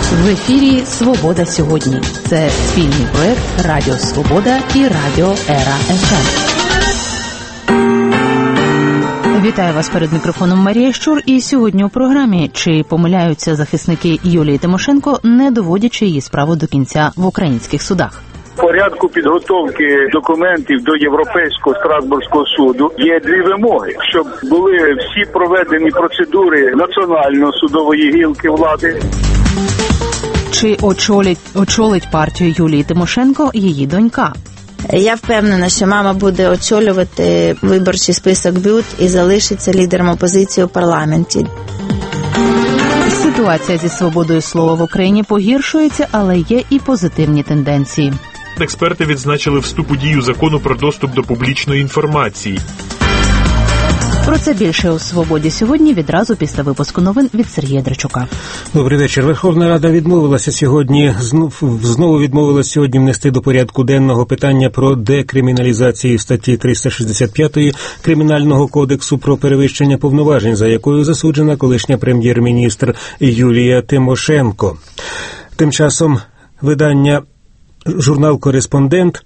В ефірі «Свобода сьогодні». Це спільний проект Радіо Свобода і Радіо Ера-ФМ. Вітаю вас перед мікрофоном Марія Щур. І сьогодні у програмі «Чи помиляються захисники Юлії Тимошенко, не доводячи її справу до кінця в українських судах?» В порядку підготовки документів до Європейського Страсбурзького суду є дві вимоги, щоб були всі проведені процедури національної судової гілки влади. Чи очолить партію Юлії Тимошенко її донька? Я впевнена, що мама буде очолювати виборчий список БЮТ і залишиться лідером опозиції у парламенті. Ситуація зі свободою слова в Україні погіршується, але є і позитивні тенденції. Експерти відзначили вступ у дію закону про доступ до публічної інформації. Про це більше у «Свободі сьогодні» відразу після випуску новин від Сергія Драчука. Добрий вечір. Верховна Рада знову відмовилася сьогодні внести до порядку денного питання про декриміналізацію статті 365 Кримінального кодексу про перевищення повноважень, за якою засуджена колишня прем'єр-міністр Юлія Тимошенко. Тим часом видання журнал «Кореспондент»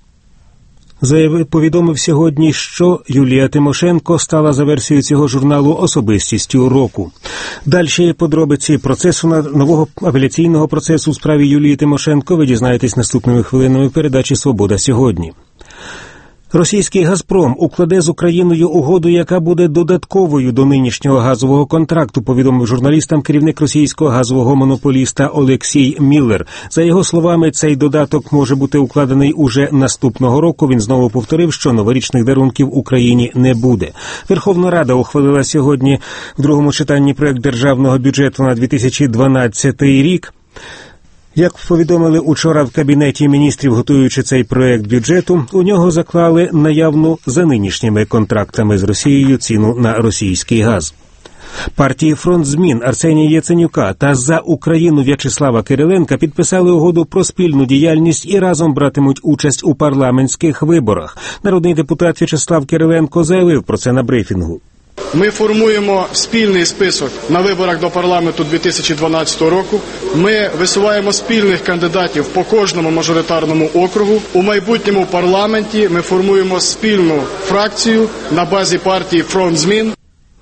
повідомив сьогодні, що Юлія Тимошенко стала за версією цього журналу особистістю року. Далі подробиці нового апеляційного процесу у справі Юлії Тимошенко ви дізнаєтесь наступними хвилинами в передачі «Свобода сьогодні». Російський «Газпром» укладе з Україною угоду, яка буде додатковою до нинішнього газового контракту, повідомив журналістам керівник російського газового монополіста Олексій Міллер. За його словами, цей додаток може бути укладений уже наступного року. Він знову повторив, що новорічних дарунків Україні не буде. Верховна Рада ухвалила сьогодні в другому читанні проект державного бюджету на 2012 рік. Як повідомили учора в Кабінеті міністрів, готуючи цей проект бюджету, у нього заклали наявну за нинішніми контрактами з Росією ціну на російський газ. Партії «Фронт змін» Арсенія Яценюка та «За Україну» В'ячеслава Кириленка підписали угоду про спільну діяльність і разом братимуть участь у парламентських виборах. Народний депутат В'ячеслав Кириленко заявив про це на брифінгу. Ми формуємо спільний список на виборах до парламенту 2012 року. Ми висуваємо спільних кандидатів по кожному мажоритарному округу. У майбутньому парламенті ми формуємо спільну фракцію на базі партії «Фронт змін»,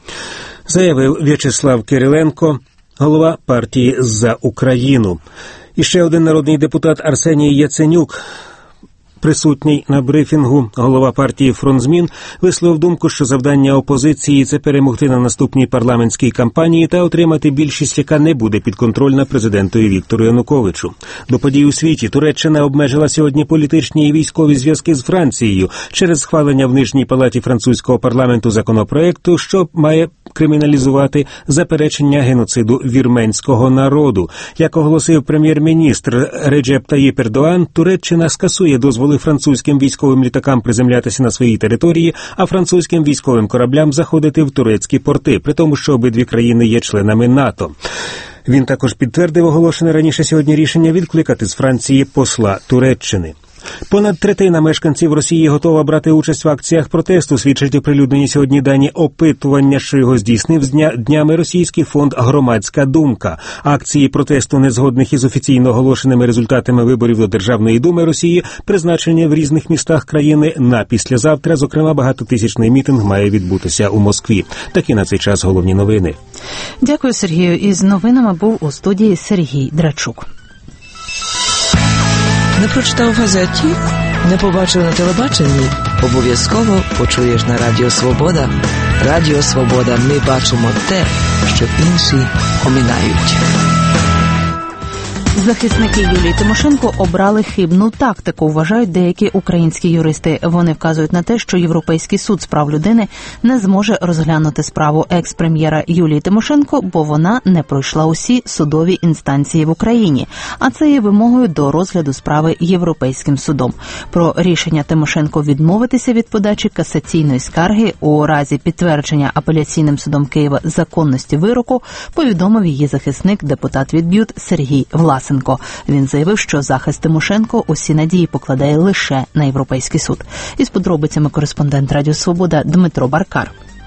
заявив В'ячеслав Кириленко, голова партії «За Україну». І ще один народний депутат Арсеній Яценюк, присутній на брифінгу, голова партії «Фронт змін», висловив думку, що завдання опозиції – це перемогти на наступній парламентській кампанії та отримати більшість, яка не буде підконтрольна президентові Віктору Януковичу. До подій у світі Туреччина обмежила сьогодні політичні і військові зв'язки з Францією через схвалення в Нижній палаті французького парламенту законопроекту, що має криміналізувати заперечення геноциду вірменського народу. Як оголосив прем'єр-міністр Реджеп Таїп Ердоан, Туреччина скасує дозволи французьким військовим літакам приземлятися на своїй території, а французьким військовим кораблям заходити в турецькі порти, при тому, що обидві країни є членами НАТО. Він також підтвердив оголошене раніше сьогодні рішення відкликати з Франції посла Туреччини. Понад третина мешканців Росії готова брати участь в акціях протесту, свідчать оприлюднені сьогодні дані опитування, що його здійснив з днями російський фонд «Громадська думка». Акції протесту, незгодних із офіційно оголошеними результатами виборів до Державної думи Росії, призначені в різних містах країни на післязавтра. Зокрема, багатотисячний мітинг має відбутися у Москві. Такі на цей час головні новини. Дякую, Сергію. Із новинами був у студії Сергій Драчук. Не прочитав в газеті? Не побачив на телебаченні? Обов'язково почуєш на Радіо Свобода. Радіо Свобода. Ми бачимо те, що інші оминають. Захисники Юлії Тимошенко обрали хибну тактику, вважають деякі українські юристи. Вони вказують на те, що Європейський суд з прав людини не зможе розглянути справу екс-прем'єра Юлії Тимошенко, бо вона не пройшла усі судові інстанції в Україні. А це є вимогою до розгляду справи Європейським судом. Про рішення Тимошенко відмовитися від подачі касаційної скарги у разі підтвердження апеляційним судом Києва законності вироку повідомив її захисник, депутат від БЮТ Сергій Власенко. Він заявив, що захист Тимошенко усі надії покладає лише на Європейський суд. Із подробицями кореспондент Радіо Свобода Дмитро Баркар.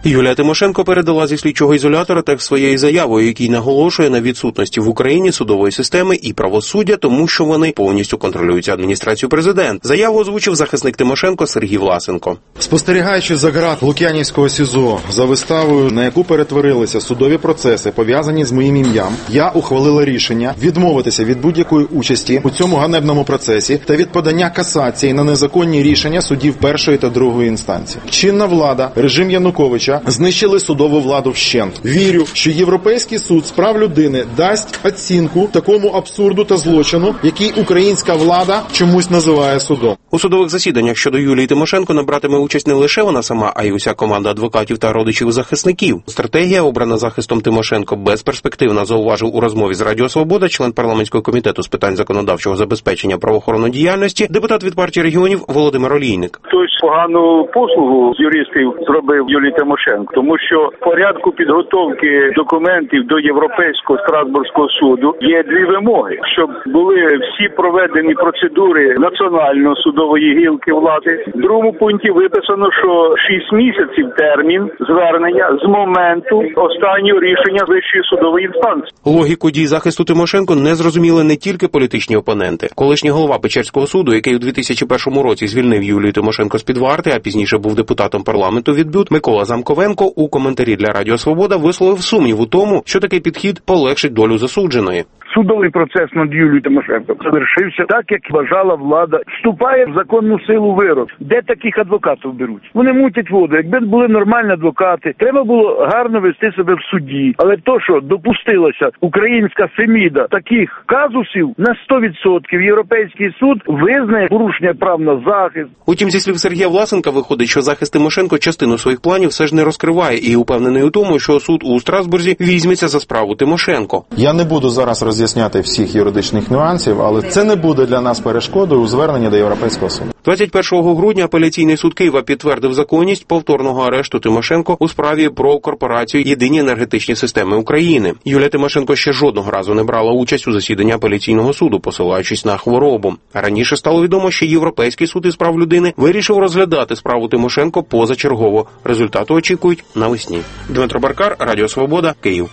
Юлія Тимошенко передала зі слідчого ізолятора текст своєї заяви, який наголошує на відсутності в Україні судової системи і правосуддя, тому що вони повністю контролюються адміністрацією президента. Заяву озвучив захисник Тимошенко Сергій Власенко. Спостерігаючи за ґрат Лук'янівського СІЗО за виставою, на яку перетворилися судові процеси, пов'язані з моїм ім'ям, я ухвалила рішення відмовитися від будь-якої участі у цьому ганебному процесі та від подання касації на незаконні рішення судів першої та другої інстанції. Чинна влада, режим Януковича знищили судову владу вщент. Вірю, що Європейський суд з прав людини дасть оцінку такому абсурду та злочину, який українська влада чомусь називає судом. У судових засіданнях щодо Юлії Тимошенко набратиме участь не лише вона сама, а й уся команда адвокатів та родичів захисників. Стратегія, обрана захистом Тимошенко, безперспективна, зауважив у розмові з Радіо Свобода член парламентського комітету з питань законодавчого забезпечення правоохоронної діяльності, депутат від партії регіонів Володимир Олійник. Хтось погану послугу з юристів зробив Юлії Тимошенко, тому що в порядку підготовки документів до Європейського Страсбурзького суду є дві вимоги, щоб були всі проведені процедури національної судової гілки влади. В другому пункті виписано, що 6 місяців термін звернення з моменту останнього рішення Вищої судової інстанції. Логіку дій захисту Тимошенко не зрозуміли не тільки політичні опоненти. Колишній голова Печерського суду, який у 2001 році звільнив Юлію Тимошенко з-під варти, а пізніше був депутатом парламенту від БЮТ, Микола Замковенко у коментарі для Радіо Свобода висловив сумнів у тому, що такий підхід полегшить долю засудженої. Судовий процес над Юлією Тимошенко завершився так, як бажала влада. Вступає в законну силу вирок. Де таких адвокатів беруть? Вони мутять воду. Якби були нормальні адвокати, треба було гарно вести себе в суді. Але то, що допустилася українська Феміда таких казусів, на 100% Європейський суд визнає порушення прав на захист. Утім, зі слів Сергія Власенка виходить, що захист Тимошенко частину своїх планів все ж не розкриває і упевнений у тому, що суд у Страсбурзі візьметься за справу Тимошенко. Я не буду зараз роз'ясняти всіх юридичних нюансів, але це не буде для нас перешкодою у зверненні до Європейського суду. 21 грудня апеляційний суд Києва підтвердив законність повторного арешту Тимошенко у справі про корпорацію «Єдині енергетичні системи України». Юлія Тимошенко ще жодного разу не брала участь у засіданні апеляційного суду, посилаючись на хворобу. Раніше стало відомо, що Європейський суд із прав людини вирішив розглядати справу Тимошенко позачергово. Результату очікують навесні. Дмитро Баркар, Радіо Свобода, Київ.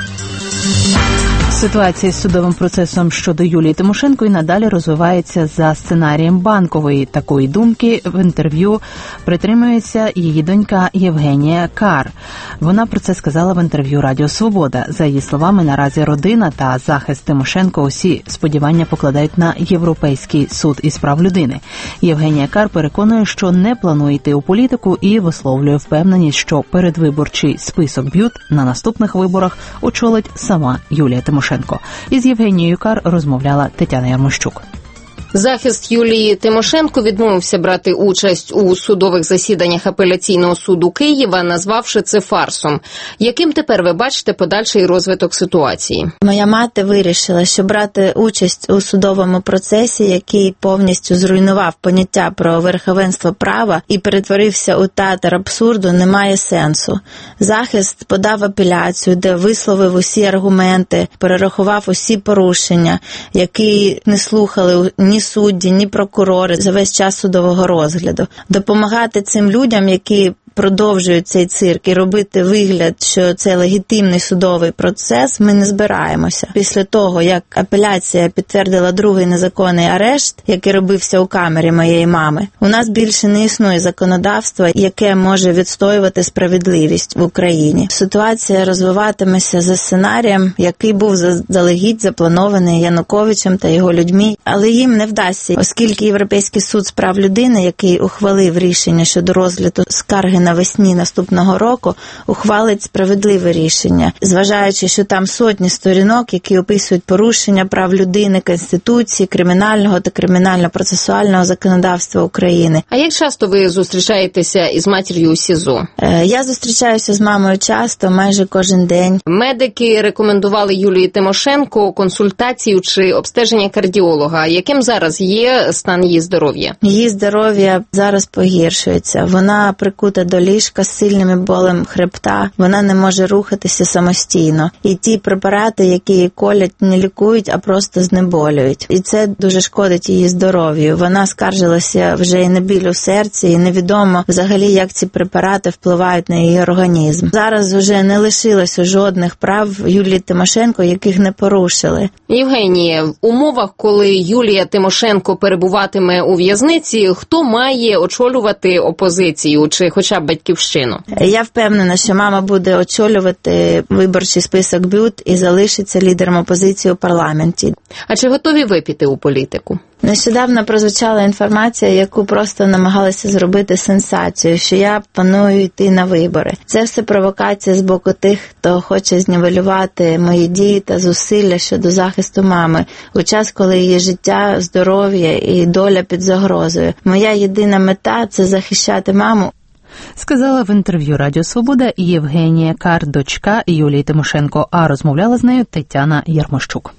Ситуація з судовим процесом щодо Юлії Тимошенко і надалі розвивається за сценарієм Банкової. Такої думки в інтерв'ю притримується її донька Євгенія Кар. Вона про це сказала в інтерв'ю Радіо Свобода. За її словами, наразі родина та захист Тимошенко усі сподівання покладають на Європейський суд із прав людини. Євгенія Кар переконує, що не планує йти у політику і висловлює впевненість, що передвиборчий список БЮТ на наступних виборах очолить сама Юлія Тимошенко. Із Євгенією Кар розмовляла Тетяна Ярмощук. Захист Юлії Тимошенко відмовився брати участь у судових засіданнях апеляційного суду Києва, назвавши це фарсом. Яким тепер ви бачите подальший розвиток ситуації? Моя мати вирішила, що брати участь у судовому процесі, який повністю зруйнував поняття про верховенство права і перетворився у театр абсурду, немає сенсу. Захист подав апеляцію, де висловив усі аргументи, перерахував усі порушення, які не слухали ні судді, ні прокурори за весь час судового розгляду. Допомагати цим людям, які продовжують цей цирк, і робити вигляд, що це легітимний судовий процес, ми не збираємося. Після того, як апеляція підтвердила другий незаконний арешт, який робився у камері моєї мами, у нас більше не існує законодавства, яке може відстоювати справедливість в Україні. Ситуація розвиватиметься за сценарієм, який був заздалегідь запланований Януковичем та його людьми, але їм не вдасться, оскільки Європейський суд з прав людини, який ухвалив рішення щодо розгляду скарги навесні наступного року, ухвалить справедливе рішення, зважаючи, що там сотні сторінок, які описують порушення прав людини, Конституції, кримінального та кримінально-процесуального законодавства України. А як часто ви зустрічаєтеся із матір'ю у СІЗО? Я зустрічаюся з мамою часто, майже кожен день. Медики рекомендували Юлії Тимошенко консультацію чи обстеження кардіолога. Яким зараз є стан її здоров'я? Її здоров'я зараз погіршується. Вона прикута до до ліжка з сильним болем хребта, вона не може рухатися самостійно. І ті препарати, які її колять, не лікують, а просто знеболюють. І це дуже шкодить її здоров'ю. Вона скаржилася вже і на біль у серці, і невідомо взагалі, як ці препарати впливають на її організм. Зараз вже не лишилося жодних прав Юлії Тимошенко, яких не порушили. Євгенія, в умовах, коли Юлія Тимошенко перебуватиме у в'язниці, хто має очолювати опозицію чи хоча б Батьківщину? Я впевнена, що мама буде очолювати виборчий список БЮТ і залишиться лідером опозиції у парламенті. А чи готові ви піти у політику? Нещодавно прозвучала інформація, яку просто намагалися зробити сенсацію, що я планую йти на вибори. Це все провокація з боку тих, хто хоче знівелювати мої дії та зусилля щодо захисту мами у час, коли її життя, здоров'я і доля під загрозою. Моя єдина мета – це захищати маму. Сказала в інтерв'ю Радіо Свобода Євгенія Кар, дочка Юлії Тимошенко, а розмовляла з нею Тетяна Ярмощук.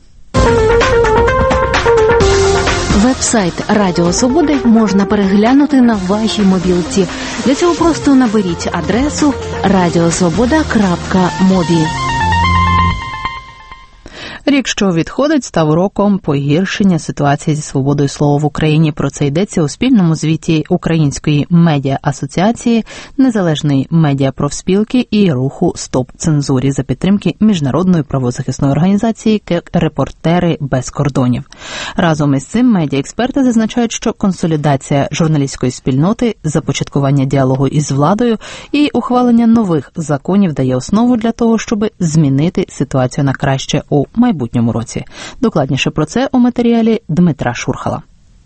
Веб-сайт Радіо Свободи можна переглянути на вашій мобілці. Для цього просто наберіть адресу radiosvoboda.mobi. Рік, що відходить, став роком погіршення ситуації зі свободою слова в Україні. Про це йдеться у спільному звіті Української медіа-асоціації, Незалежної медіапрофспілки і руху «Стоп цензурі» за підтримки міжнародної правозахисної організації «Репортери без кордонів». Разом із цим медіаексперти зазначають, що консолідація журналістської спільноти, започаткування діалогу із владою і ухвалення нових законів дає основу для того, щоб змінити ситуацію на краще у майбутньому році. Докладніше про це у матеріалі Дмитра Шурхала.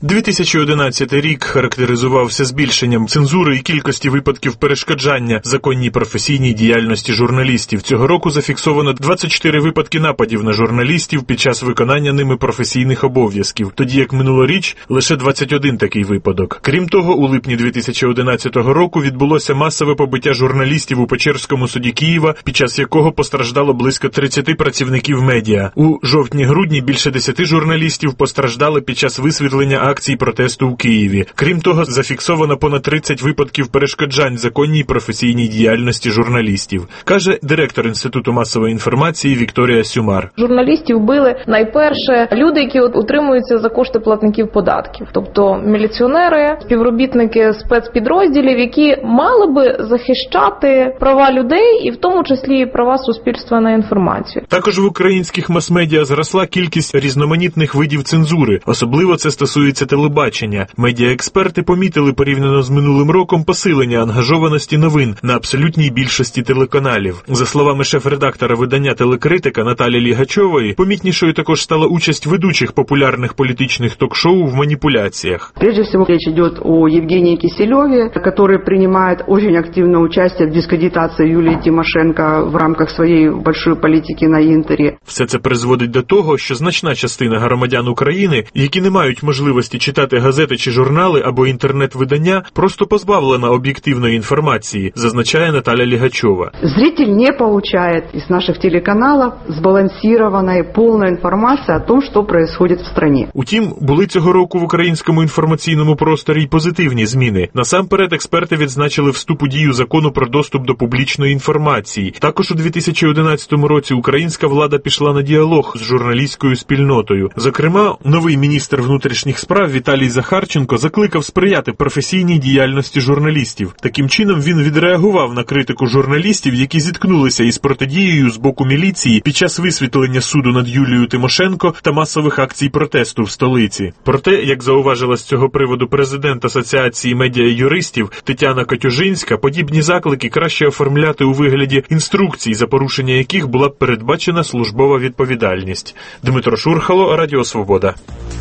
2011 рік характеризувався збільшенням цензури і кількості випадків перешкоджання законній професійній діяльності журналістів. Цього року зафіксовано 24 випадки нападів на журналістів під час виконання ними професійних обов'язків, тоді як минулоріч лише 21 такий випадок. Крім того, у липні 2011 року відбулося масове побиття журналістів у Печерському суді Києва, під час якого постраждало близько 30 працівників медіа. У жовтні-грудні більше 10 журналістів постраждали під час висвітлення акцій протесту у Києві. Крім того, зафіксовано понад 30 випадків перешкоджань законній професійній діяльності журналістів, каже директор Інституту масової інформації Вікторія Сюмар. Журналістів били найперше люди, які утримуються за кошти платників податків, тобто міліціонери, співробітники спецпідрозділів, які мали би захищати права людей і в тому числі права суспільства на інформацію. Також в українських мас-медіа зросла кількість різноманітних видів цензури, особливо це стосується телебачення. Медіаексперти помітили порівняно з минулим роком посилення ангажованості новин на абсолютній більшості телеканалів. За словами шеф-редактора видання «Телекритика» Наталі Лігачової, помітнішою також стала участь ведучих популярних політичних ток-шоу в маніпуляціях. Прежде всего речь идет о Евгении Киселеве, который принимает очень активное участие в дискредитации Юлии Тимошенко в рамках своєї большої політики на Інтері. Все це призводить до того, що значна частина громадян України, які не мають можливості читати газети чи журнали або інтернет-видання, просто позбавлена об'єктивної інформації, зазначає Наталя Лігачова. Зритель не получает из наших телеканалов сбалансированной, полной информации о том, что происходит в стране. Утім, були цього року в українському інформаційному просторі й позитивні зміни. Насамперед, експерти відзначили вступ у дію закону про доступ до публічної інформації. Також у 2011 році українська влада пішла на діалог з журналістською спільнотою. Зокрема, новий міністр внутрішніх справ Віталій Захарченко закликав сприяти професійній діяльності журналістів. Таким чином, він відреагував на критику журналістів, які зіткнулися із протидією з боку міліції під час висвітлення суду над Юлією Тимошенко та масових акцій протесту в столиці. Проте, як зауважила з цього приводу президент Асоціації медіа-юристів Тетяна Котюжинська, подібні заклики краще оформляти у вигляді інструкцій, за порушення яких була б передбачена службова відповідальність. Дмитро Шурхало, Радіо Свобода.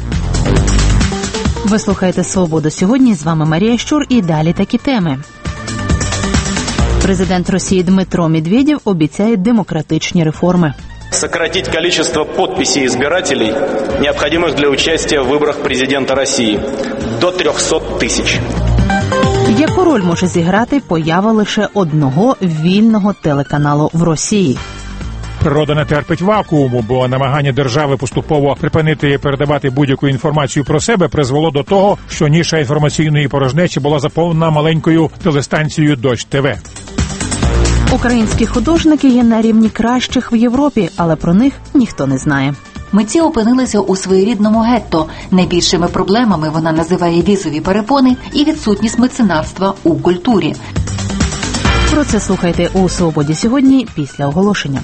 Ви слухаєте «Свободу сьогодні», з вами Марія Щур, і далі такі теми. Президент Росії Дмитро Медведєв обіцяє демократичні реформи. Сократить количество подписей избирателей, необходимых для участия в выборах президента России, до 300 тисяч. Яку роль може зіграти поява лише одного вільного телеканалу в Росії? Природа не терпить вакууму, бо намагання держави поступово припинити і передавати будь-яку інформацію про себе призвело до того, що ніша інформаційної порожнечі була заповнена маленькою телестанцією «Дощ ТВ». Українські художники є на рівні кращих в Європі, але про них ніхто не знає. Митці опинилися у своєрідному гетто. Найбільшими проблемами вона називає візові перепони і відсутність меценатства у культурі. Про це слухайте у «Свободі сьогодні» після оголошення.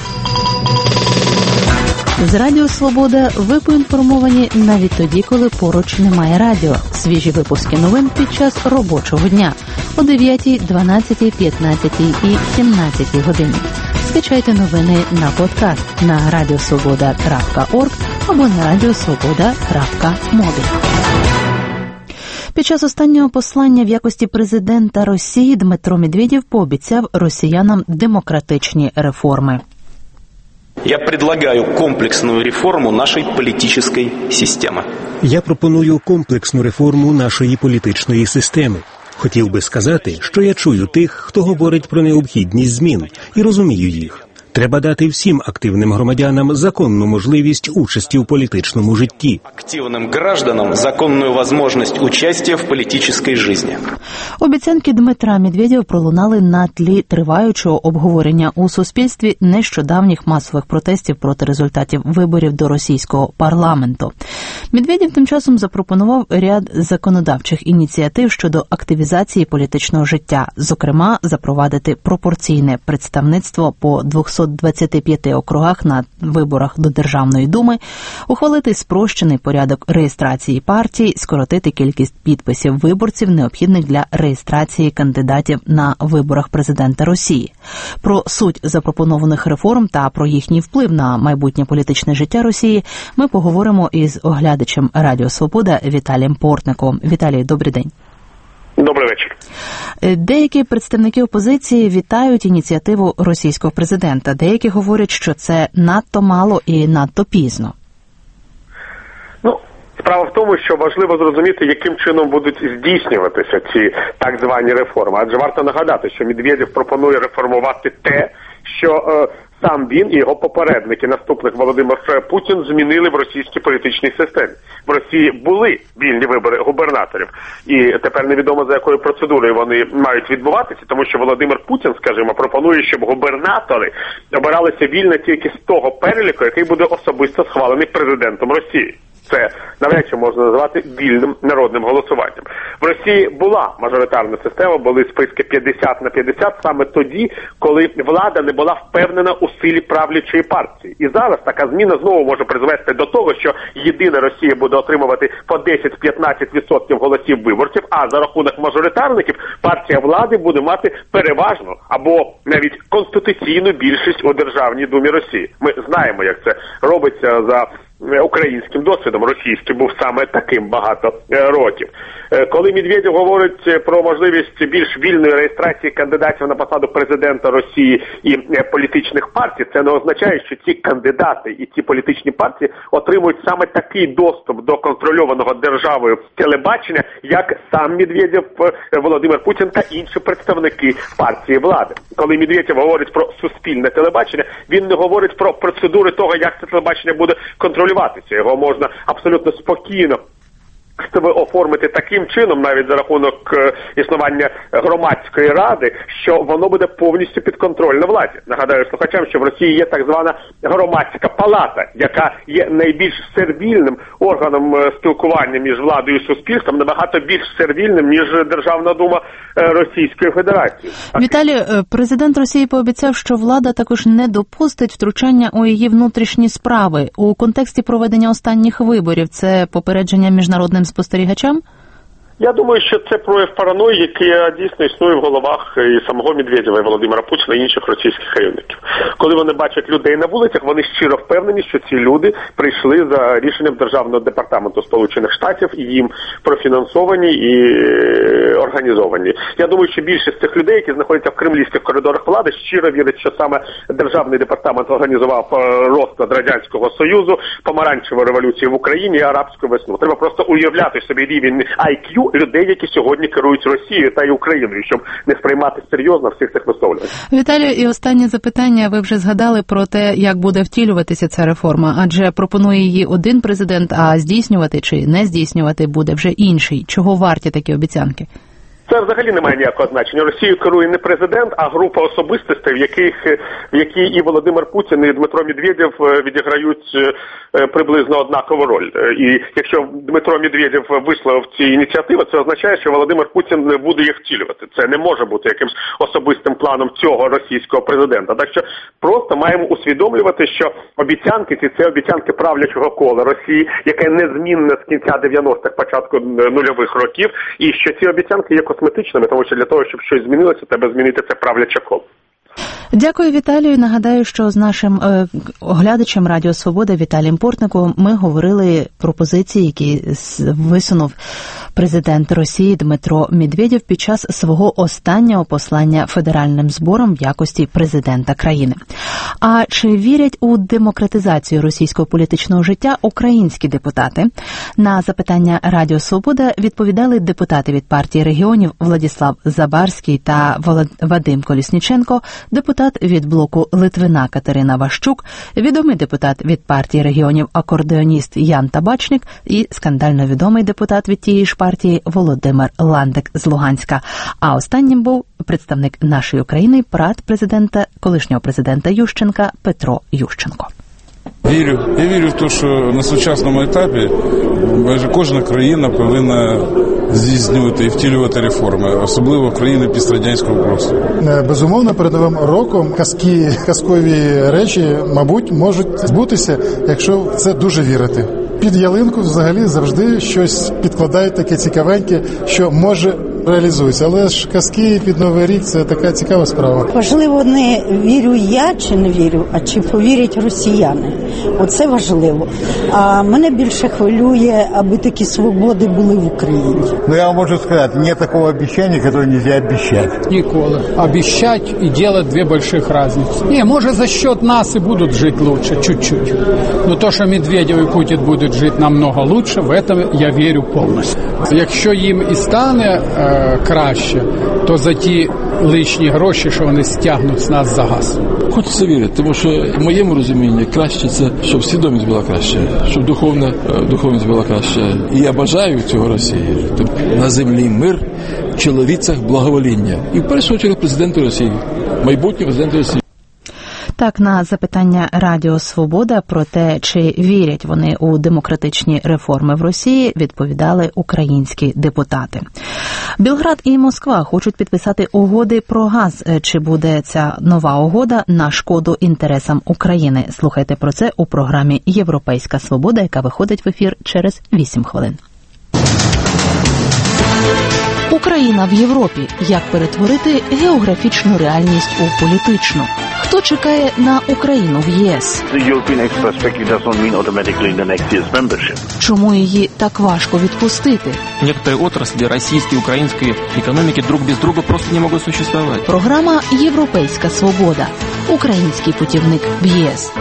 З Радіо Свобода ви поінформовані навіть тоді, коли поруч немає радіо. Свіжі випуски новин під час робочого дня о 9, 12, 15 і 17 годині. Скачайте новини на подкаст на radiosvoboda.org або на radiosvoboda.mobil. Під час останнього послання в якості президента Росії Дмитро Медведєв пообіцяв росіянам демократичні реформи. Я предлагаю комплексную реформу нашей политической системы. Я пропоную комплексну реформу нашої політичної системи. Хотів би сказати, що я чую тих, хто говорить про необхідність змін, і розумію їх. Треба дати всім активним громадянам законну можливість участі в політичному житті. Активним гражданам законну можливість участі в політичній житті. Обіцянки Дмитра Медведєва пролунали на тлі триваючого обговорення у суспільстві нещодавніх масових протестів проти результатів виборів до російського парламенту. Медведєв тим часом запропонував ряд законодавчих ініціатив щодо активізації політичного життя, зокрема, запровадити пропорційне представництво по 225 округах на виборах до Державної думи, ухвалити спрощений порядок реєстрації партій, скоротити кількість підписів виборців, необхідних для реєстрації кандидатів на виборах президента Росії. Про суть запропонованих реформ та про їхній вплив на майбутнє політичне життя Росії ми поговоримо із оглядачем Радіо Свобода Віталієм Портником. Віталій, добрий день. Добрий вечір. Деякі представники опозиції вітають ініціативу російського президента. Деякі говорять, що це надто мало і надто пізно. Справа в тому, що важливо зрозуміти, яким чином будуть здійснюватися ці так звані реформи. Адже варто нагадати, що Медведєв пропонує реформувати те, що сам він і його попередники, наступник Володимир Путін, змінили в російській політичній системі. В Росії були вільні вибори губернаторів, і тепер невідомо, за якою процедурою вони мають відбуватися, тому що Володимир Путін, скажімо, пропонує, щоб губернатори обиралися вільно тільки з того переліку, який буде особисто схвалений президентом Росії. Це навряд чи можна назвати вільним народним голосуванням. В Росії була мажоритарна система, були списки 50/50 саме тоді, коли влада не була впевнена у силі правлячої партії. І зараз така зміна знову може призвести до того, що єдина Росія буде отримувати по 10-15% голосів виборців, а за рахунок мажоритарників партія влади буде мати переважну або навіть конституційну більшість у Державній думі Росії. Ми знаємо, як це робиться за українським досвідом. Російський був саме таким багато років. Коли Медведєв говорить про можливість більш вільної реєстрації кандидатів на посаду президента Росії і політичних партій, це не означає, що ці кандидати і ці політичні партії отримують саме такий доступ до контрольованого державою телебачення, як сам Медведєв, Володимир Путін та інші представники партії влади. Коли Медведєв говорить про суспільне телебачення, він не говорить про процедури того, як це телебачення буде контролюватися. Його можна абсолютно спокійно оформити таким чином, навіть за рахунок існування громадської ради, що воно буде повністю підконтрольне владі. Нагадаю слухачам, що в Росії є так звана громадська палата, яка є найбільш сервільним органом спілкування між владою і суспільством, набагато більш сервільним, ніж Державна дума Російської Федерації. Віталій, президент Росії пообіцяв, що влада також не допустить втручання у її внутрішні справи. У контексті проведення останніх виборів це попередження міжнародним спостерігачам? Я думаю, що це прояв параної, який дійсно існує в головах і самого Медведєва, і Володимира Путіна, і інших російських керівників. Коли вони бачать людей на вулицях, вони щиро впевнені, що ці люди прийшли за рішенням Державного департаменту Сполучених Штатів, і їм профінансовані і організовані. Я думаю, що більшість цих людей, які знаходяться в кремлівських коридорах влади, щиро вірять, що саме Державний департамент організував розклад Радянського Союзу, помаранчеву революцію в Україні і арабську весну. Треба просто уявляти собі рівень IQ людей, які сьогодні керують Росією та й Україною, щоб не сприймати серйозно всіх цих висловлювань. Віталію, і останнє запитання. Ви вже згадали про те, як буде втілюватися ця реформа, адже пропонує її один президент, а здійснювати чи не здійснювати буде вже інший. Чого варті такі обіцянки? Це взагалі не має ніякого значення. Росією керує не президент, а група особистостей, в якій і Володимир Путін, і Дмитро Медведєв відіграють приблизно однакову роль. І якщо Дмитро Медведєв висловив ці ініціативи, це означає, що Володимир Путін не буде їх втілювати. Це не може бути якимсь особистим планом цього російського президента. Так що просто маємо усвідомлювати, що обіцянки – це обіцянки правлячого кола Росії, яке незмінне з кінця 90-х, початку нульових років, і що ці обіцянки є косметичними, тому що для того, щоб щось змінилося, треба змінити це правляче коло. Дякую, Віталію. Нагадаю, що з нашим оглядачем Радіо Свобода Віталієм Портником ми говорили про позиції, які висунув президент Росії Дмитро Медведєв під час свого останнього послання федеральним зборам в якості президента країни. А чи вірять у демократизацію російського політичного життя українські депутати? На запитання Радіо Свобода відповідали депутати від партії регіонів Владислав Забарський та Вадим Колісніченко, депутат від блоку Литвина Катерина Ващук, відомий депутат від партії регіонів акордеоніст Ян Табачник і скандально відомий депутат від тієї ж партії Володимир Ландик з Луганська. А останнім був представник нашої України, брат президента, колишнього президента Ющенка Петро Ющенко. Я вірю в те, що на сучасному етапі майже кожна країна повинна здійснювати і втілювати реформи, особливо країни пістрадянського простору. Безумовно, перед Новим роком казкові речі, мабуть, можуть збутися, якщо в це дуже вірити. Під ялинку взагалі завжди щось підкладають таке цікавеньке, що може реалізується. Але ж казки під Новий рік – це така цікава справа. Важливо не вірю я чи не вірю, а чи повірять росіяни. Оце важливо. А мене більше хвилює, аби такі свободи були в Україні. Ну, я вам можу сказати, немає такого обіцяння, яке не можна обіцяти. Ніколи. Обіцяти і робити дві великих різниці. Ні, може за счет нас і будуть жити лучше, чуть-чуть. Но то, що Медведєв і Путін будуть жити намного лучше, в це я вірю повністю. Якщо їм і стане краще, то за ті лишні гроші, що вони стягнуть з нас за газ. Хочеться вірити, тому що в моєму розумінні краще це, щоб свідомість була краще, щоб духовність була краще. І я бажаю цього Росії. На землі мир, в чоловіцях благовоління. І в першу чергу президенту Росії, майбутній президент Росії. Так, на запитання Радіо Свобода про те, чи вірять вони у демократичні реформи в Росії, відповідали українські депутати. Білград і Москва хочуть підписати угоди про газ. Чи буде ця нова угода на шкоду інтересам України? Слухайте про це у програмі «Європейська свобода», яка виходить в ефір через 8 хвилин. Україна в Європі. Як перетворити географічну реальність у політичну? Хто чекає на Україну в ЄС? Чому її так важко відпустити? Некоторые отрасли российской и украинской экономики друг без друга просто не могут существовать. Програма «Європейська свобода». Український путівник в ЄС.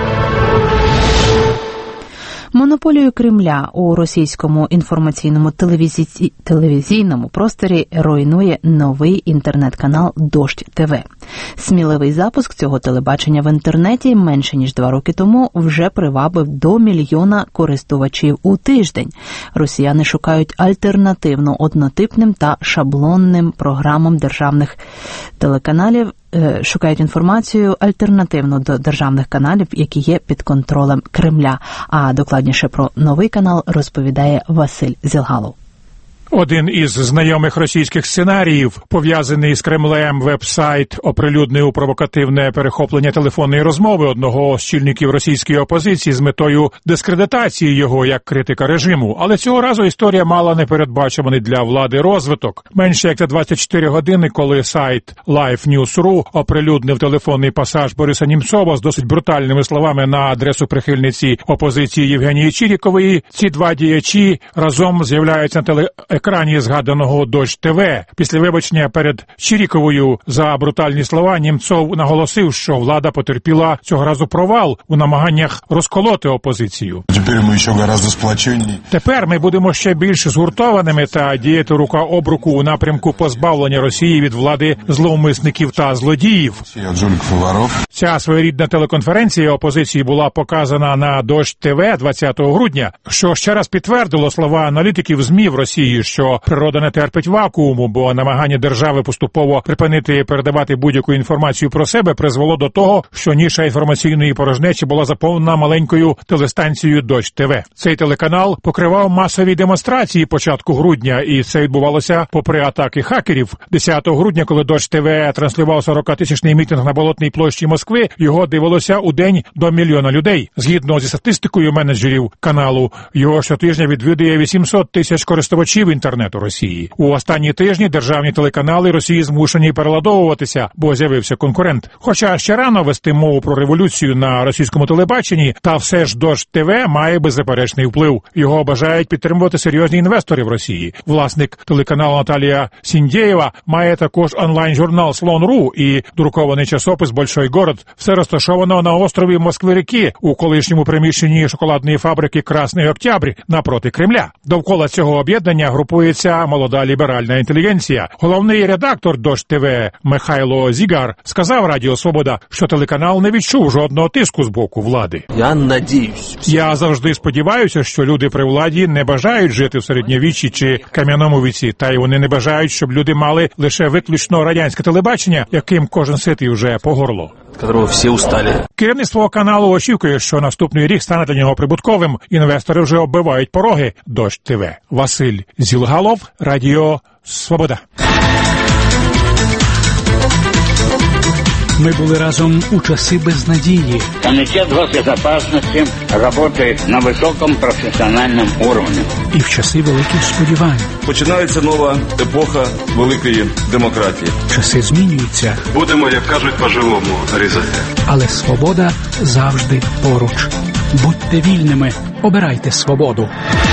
Монополію Кремля у російському інформаційному телевізійному просторі руйнує новий інтернет-канал «Дождь ТВ». Сміливий запуск цього телебачення в інтернеті менше ніж 2 роки тому вже привабив до 1 мільйона користувачів у тиждень. Росіяни шукають альтернативну однотипним та шаблонним програмам державних телеканалів, шукають інформацію альтернативну до державних каналів, які є під контролем Кремля. А докладніше про новий канал розповідає Василь Зілгалов. Один із знайомих російських сценаріїв, пов'язаний з Кремлем, веб-сайт оприлюднив провокативне перехоплення телефонної розмови одного з чільників російської опозиції з метою дискредитації його як критика режиму. Але цього разу історія мала непередбачуваний для влади розвиток. Менше як за 24 години, коли сайт LiveNews.ru оприлюднив телефонний пасаж Бориса Німцова з досить брутальними словами на адресу прихильниці опозиції Євгенії Чірікової, ці два діячі разом з'являються на телеекрані екрані згаданого «Дождь ТВ». Після вибачення перед Чиріковою за брутальні слова Нємцов наголосив, що влада потерпіла цього разу провал у намаганнях розколоти опозицію. Тепер ми будемо ще більш згуртованими та діяти рука об руку у напрямку позбавлення Росії від влади зловмисників та злодіїв. Ця своєрідна телеконференція опозиції була показана на «Дождь ТВ» 20 грудня, що ще раз підтвердило слова аналітиків ЗМІ в Росії, що природа не терпить вакууму, бо намагання держави поступово припинити і передавати будь-яку інформацію про себе призвело до того, що ніша інформаційної порожнечі була заповнена маленькою телестанцією «Дождь ТВ». Цей телеканал покривав масові демонстрації початку грудня, і це відбувалося попри атаки хакерів. 10 грудня, коли «Дождь ТВ» транслював 40-тисячний мітинг на Болотній площі Москви, його дивилося у день до 1 мільйона людей. Згідно зі статистикою менеджерів каналу, його щотижня відвідує 800 тисяч користувачів інтернету Росії. У останні тижні державні телеканали Росії змушені переладовуватися, бо з'явився конкурент. Хоча ще рано вести мову про революцію на російському телебаченні, та все ж «Дождь ТВ» має беззаперечний вплив. Його бажають підтримувати серйозні інвестори в Росії. Власник телеканалу Наталія Сіндєєва має також онлайн-журнал «Слон.ру» і друкований часопис «Большой город». Все розташовано на острові Москви-Реки у колишньому приміщенні шоколадної фабрики «Красний Октябрь» напроти Кремля. Довкола цього об'єднання групується молода ліберальна інтелігенція. Головний редактор «Дождь ТВ» Михайло Зігар сказав Радіо Свобода, що телеканал не відчув жодного тиску з боку влади. Я завжди сподіваюся, що люди при владі не бажають жити в середньовіччі чи кам'яному віці, та й вони не бажають, щоб люди мали лише виключно радянське телебачення, яким кожен ситий вже по горло. Всі устали. Керівництво каналу очікує, що наступний рік стане для нього прибутковим. Інвестори вже оббивають пороги «Дождь ТВ». Василь Зілгалов, Радіо Свобода. Ми були разом у часи безнадії. Комітет госбезопасності працює на високому професіональному рівні. І в часи великих сподівань. Починається нова епоха великої демократії. Часи змінюються. Будемо, як кажуть, по-живому різати. Але свобода завжди поруч. Будьте вільними, обирайте свободу.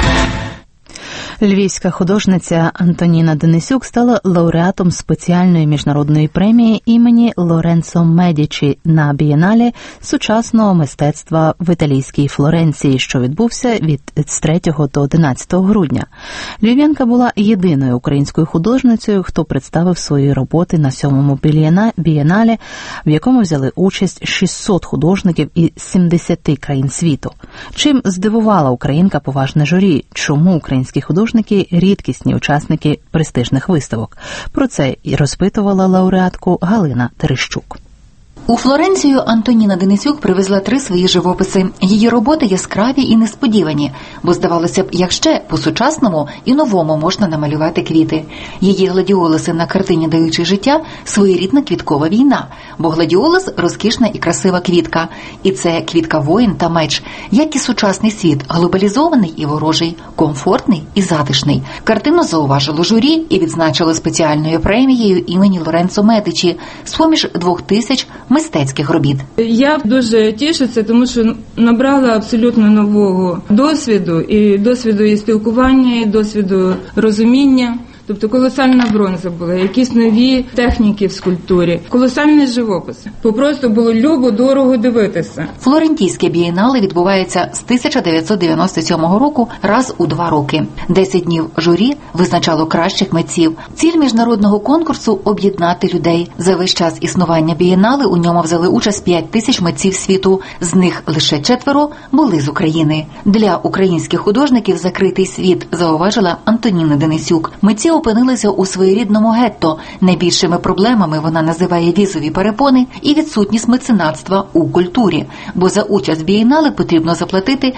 Львівська художниця Антоніна Денисюк стала лауреатом спеціальної міжнародної премії імені Лоренцо Медічі на бієнале сучасного мистецтва в італійській Флоренції, що відбувся з 3 до 11 грудня. Львів'янка була єдиною українською художницею, хто представив свої роботи на 7-му бієнале, в якому взяли участь 600 художників із 70 країн світу. Чим здивувала українка поважне журі? Чому українські художники – рідкісні учасники престижних виставок? Про це і розпитувала лауреатку Галина Терещук. У Флоренцію Антоніна Денисюк привезла 3 свої живописи. Її роботи яскраві і несподівані, бо, здавалося б, як ще по-сучасному і новому можна намалювати квіти. Її гладіолуси на картині «Даючи життя» – своєрідна квіткова війна, бо гладіолус – розкішна і красива квітка. І це квітка-воїн та меч, як і сучасний світ – глобалізований і ворожий, комфортний і затишний. Картину зауважило журі і відзначило спеціальною премією імені Лоренцо Медичі з-поміж 2000 мистецьких робіт. Я дуже тішуся, тому що набрала абсолютно нового досвіду і спілкування, і досвіду розуміння. Тобто колосальна бронза була, якісь нові техніки в скульптурі, колосальний живопис. Попросту було любо, дорого дивитися. Флорентійське бієнале відбувається з 1997 року раз у 2 роки. 10 днів журі визначало кращих митців. Ціль міжнародного конкурсу – об'єднати людей. За весь час існування бієнале у ньому взяли участь 5000 митців світу. З них лише 4 були з України. Для українських художників закритий світ, зауважила Антоніна Денисюк. Митці опинилися у своєрідному гетто. Найбільшими проблемами вона називає візові перепони і відсутність меценатства у культурі. Бо за участь в бієнале потрібно заплатити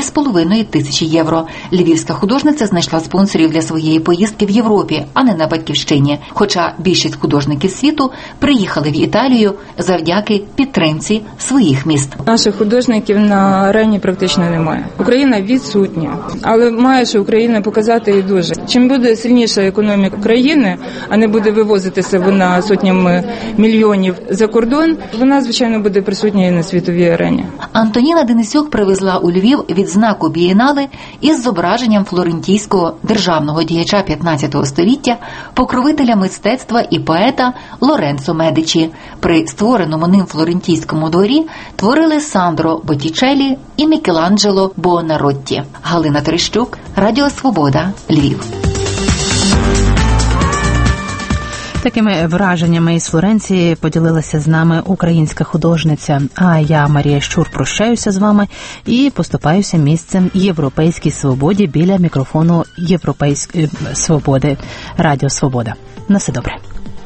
2500 євро. Львівська художниця знайшла спонсорів для своєї поїздки в Європі, а не на батьківщині. Хоча більшість художників світу приїхали в Італію завдяки підтримці своїх міст. Наших художників на арені практично немає. Україна відсутня, але має що Україна показати і дуже. Чим буде сильніша економіка країни, а не буде вивозитися вона сотнями мільйонів за кордон, вона, звичайно, буде присутня і на світовій арені. Антоніна Денисюк привезла у Львів відзнаку бієнале із зображенням флорентійського державного діяча 15 століття, покровителя мистецтва і поета Лоренцо Медичі. При створеному ним флорентійському дворі творили Сандро Боттічеллі і Мікеланджело Буонаротті. Галина Терещук, Радіо Свобода, Львів. Такими враженнями із Флоренції поділилася з нами українська художниця. А я, Марія Щур, прощаюся з вами і поступаюся місцем Європейській свободі біля мікрофону Європейської свободи. Радіо Свобода. На все добре.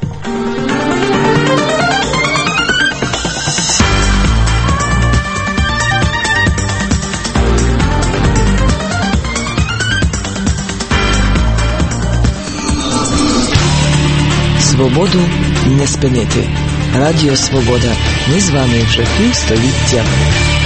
Свободу не спинити. Радіо Свобода. Ми з вами вже півстоліття.